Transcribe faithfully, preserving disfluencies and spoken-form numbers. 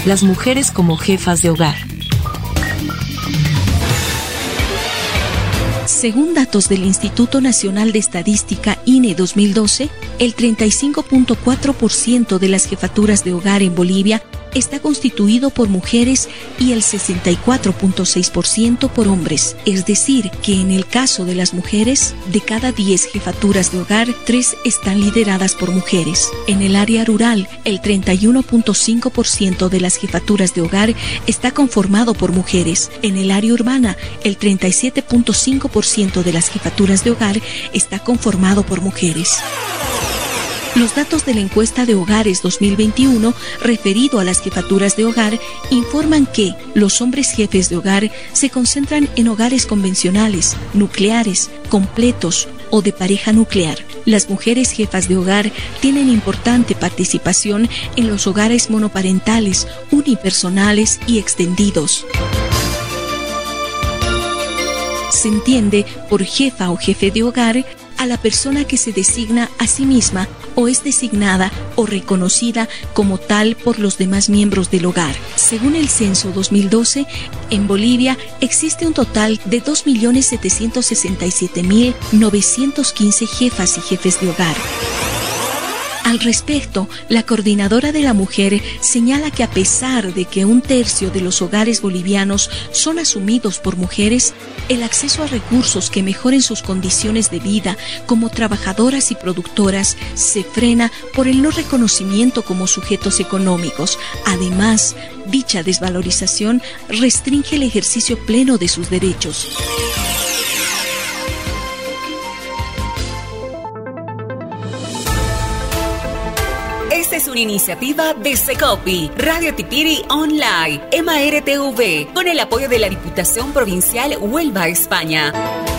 las mujeres como jefas de hogar. Según datos del Instituto Nacional de Estadística I N E dos mil doce, el treinta y cinco punto cuatro por ciento de las jefaturas de hogar en Bolivia está constituido por mujeres y el sesenta y cuatro punto seis por ciento por hombres. Es decir, que en el caso de las mujeres, de cada diez jefaturas de hogar, tres están lideradas por mujeres. En el área rural, el treinta y uno punto cinco por ciento de las jefaturas de hogar está conformado por mujeres. En el área urbana, el treinta y siete punto cinco por ciento de las jefaturas de hogar está conformado por mujeres. Los datos de la encuesta de hogares dos mil veintiuno, referido a las jefaturas de hogar, informan que los hombres jefes de hogar se concentran en hogares convencionales, nucleares, completos o de pareja nuclear. Las mujeres jefas de hogar tienen importante participación en los hogares monoparentales, unipersonales y extendidos. Se entiende por jefa o jefe de hogar a la persona que se designa a sí misma o es designada o reconocida como tal por los demás miembros del hogar. Según el censo dos mil doce, en Bolivia existe un total de dos millones setecientos sesenta y siete mil novecientos quince jefas y jefes de hogar. Al respecto, la coordinadora de la mujer señala que a pesar de que un tercio de los hogares bolivianos son asumidos por mujeres, el acceso a recursos que mejoren sus condiciones de vida como trabajadoras y productoras se frena por el no reconocimiento como sujetos económicos. Además, dicha desvalorización restringe el ejercicio pleno de sus derechos. Esta es una iniciativa de Secopi, Radio Tipiri Online, M A R T V, con el apoyo de la Diputación Provincial Huelva, España.